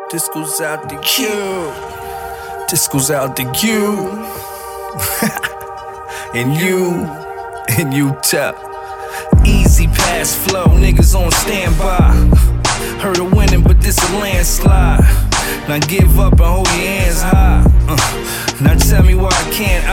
This goes out to you. This goes out to you. And you tell. Easy pass flow, niggas on standby. Heard of winning, but this a landslide. Now give up and hold your hands high. Now tell me why I can't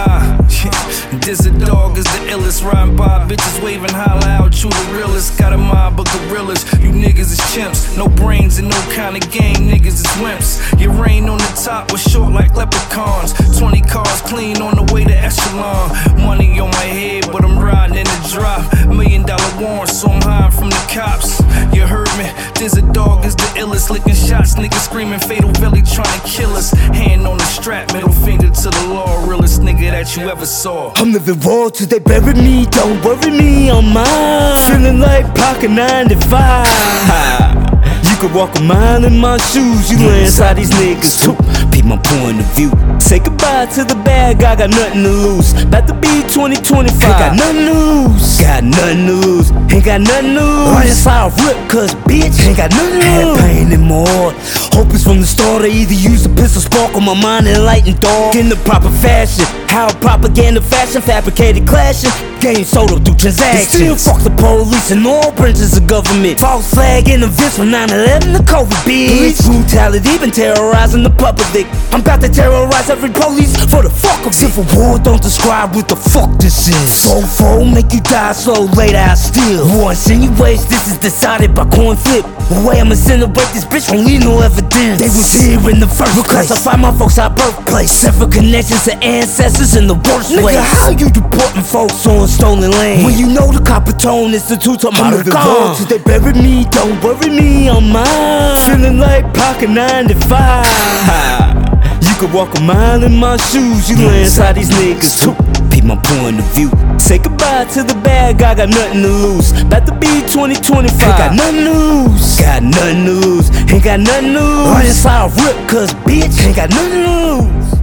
This a dog is the illest. Riding by bitches waving, holla out, you the realest. Got a mob of gorillas, you niggas is chimps. No brains and no kind of game, niggas is wimps. Your reign on the top was short like leprechauns. 20 cars clean on the way to Echelon. Money on my head, but I'm riding in the drop. $1 million warrant, so I'm hiding from the cops. You heard me, this a dog is the illest. Licking shots, niggas screaming fatal belly trying to kill us. Hand on the strap, middle finger to the law. Realest nigga that you ever saw. I'm living raw till they bury me, don't worry me, I'm mine. Feeling like Pocket 95. You could walk a mile in my shoes, you lay inside these niggas too. Peep my point of view. Say goodbye to the bag, I got nothing to lose. About to be 2025, ain't got nothing to lose. Got nothing to lose, ain't got nothing to lose. Right inside rip, cause bitch, ain't got nothing to lose. Had pain in my heart, hope it's from the start. I either use a pistol spark on my mind and lighten dark. In the proper fashion, how propaganda fashion, fabricated clashing. Game sold through transactions. Still fuck the police and all branches of government. False flag in events from 9/11 to COVID, bitch. Police brutality been terrorizing the public. I'm about to terrorize every police for the fuck of it. Civil war don't describe what the fuck this is. Fofo make you die slow, later I steal. War insinuates this is decided by coin flip. The way I'ma incinerate this bitch won't leave no evidence. They was here in the first place. Classify my folks our birthplace. Several connections to ancestors in the worst way. Nigga, how you deporting folks on stolen land when you know the Coppertone Institute of my gone till they bury me, don't worry me, I'm mine. Feeling like Pocket 95. You could walk a mile in my shoes, you lay inside these niggas too. Peep my point of view. Say goodbye to the bag, I got nothing to lose. About to be 2025, ain't got nothing to lose. Got nothing to lose, ain't got nothing to lose. Right inside rip, cause bitch, ain't got nothing to lose.